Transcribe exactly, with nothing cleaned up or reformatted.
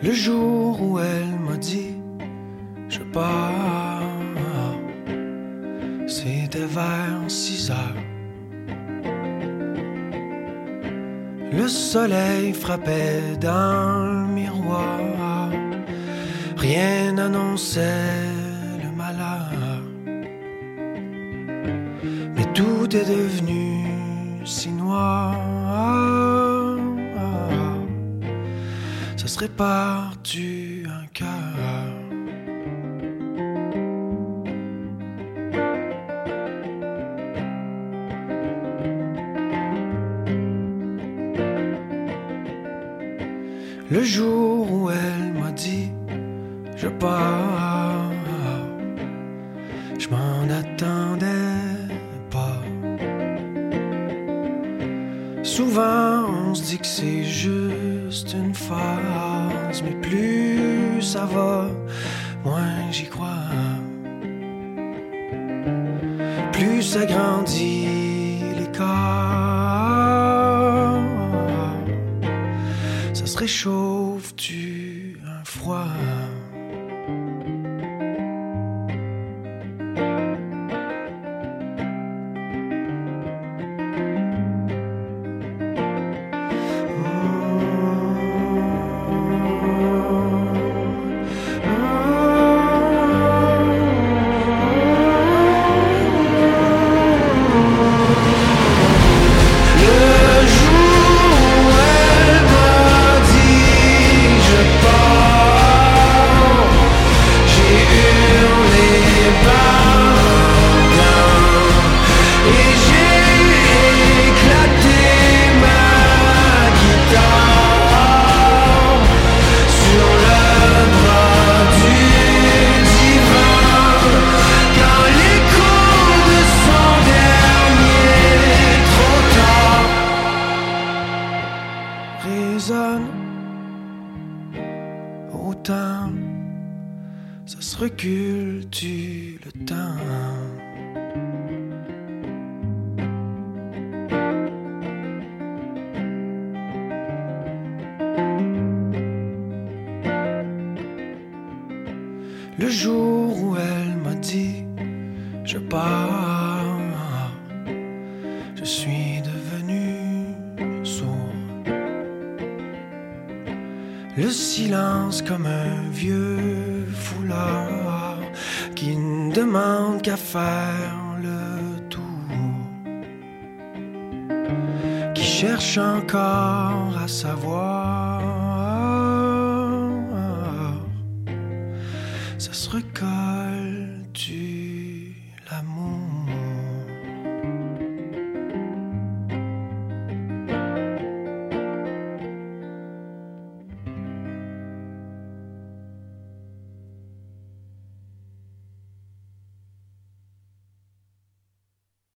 Le jour où elle m'a dit je pars, c'était vers six heures. Le soleil frappait dans le miroir, rien n'annonçait le malheur. Mais tout est devenu si noir, ça serait partu un cœur. Le jour où elle m'a dit je pars, je m'en attendais pas. Souvent on se dit que c'est juste une phase, mais plus ça va, moins j'y crois. Plus ça grandit l'écart, ça se réchauffe-tu un froid. Autant, ça se recule-tu le temps? Le jour où elle m'a dit je pars, je suis devenu sourd. Le silence comme un vieux foulard qui ne demande qu'à faire le tour, qui cherche encore à savoir. Ça se recolle-tu l'amour?